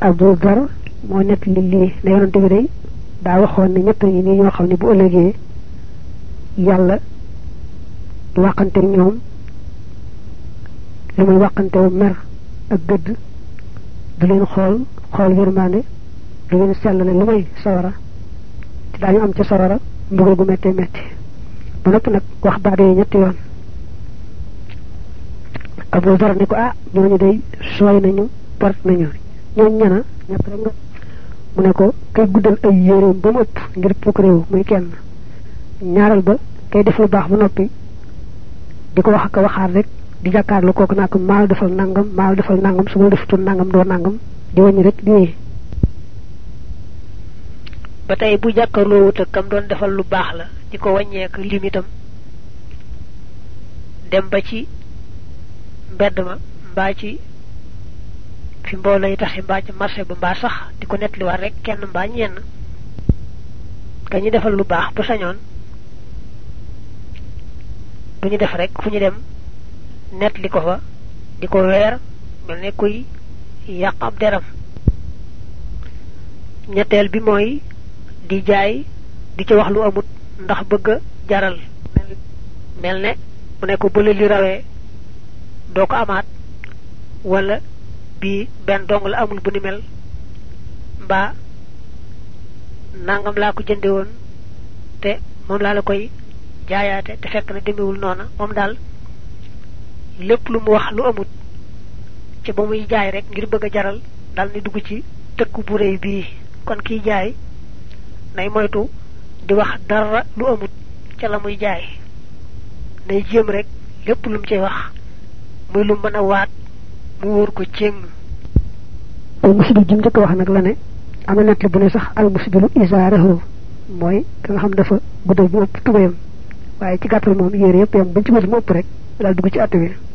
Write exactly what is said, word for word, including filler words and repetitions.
Abu Dar moo nekk li lii ne yonante bi day daa waxoon ne ñett ñi nii ñoo xam ne bu ëllëgee yàlla du waxante ñoom lu muy waxante wu mer ak gëdd du leen xool xool yërmande du leen sellale lu may sawara te daañu am ca sawara mbugal gu mettee metti ba noppi nag wax baat yooyu ñetti yoon Abu Dar ne ko ah ñooñu day sooy nañu port nañu ñooñu ñana ñett rek nga mu ne ko kay guddal ay yéreem ba mu ëpp ngir pukk réew muy kenn ñaaral ba kay def lu baax ba noppi di ko wax ak waxaat rek di jàkkaarlu kooku naa ko maal defal nangam maal defal nangam su ma defutoon nangam doo nangam di wàññi rek di wéy ba tey bu jàkkaarloo wut ak kam doon defal lu baax la di ko wàññeek limitam dem ba ci mbedd ma mbaa ci fi mbooloo yi taxi mbaa ci marché ba mbaa sax di ko nettaliwaat rek kenn mbaa ñenn ka ñu defal lu baax bu sañoon bu ñu def rek fu ñu dem nettali ko fa di ko weer mel ne kuy yàq ab deram ñetteel bi mooy di jaay di ci wax lu amut ndax bëgg jaral mel ne mu ne ko bële li rawee doo ko amaat wala bii benn dong la amul bu ni mel mbaa nangam laa ko jënde woon te moom laa la koy jaayaate te fekk na demewul noona moom daal lépp lu mu wax lu amut ci ba muy jaay rek ngir bëgg a jaral dal ni dugg ci tëkku bu réy bii kon kiy jaay nay moytu di wax dara lu amut ca la muy jaay nay jéem rek lépp lu mu cay wax muy lu mën a waat mu wóor ko céng al musibil jim njëkk wax nag la ne am na nett bu ne sax al musibilu isaarahu mooy ka nga xam dafa guddal bu ëpp tubayam waaye ci gàttal moom yére yëpp yam bañ ci wër mu ëpp rek daal dugg ci àtt bi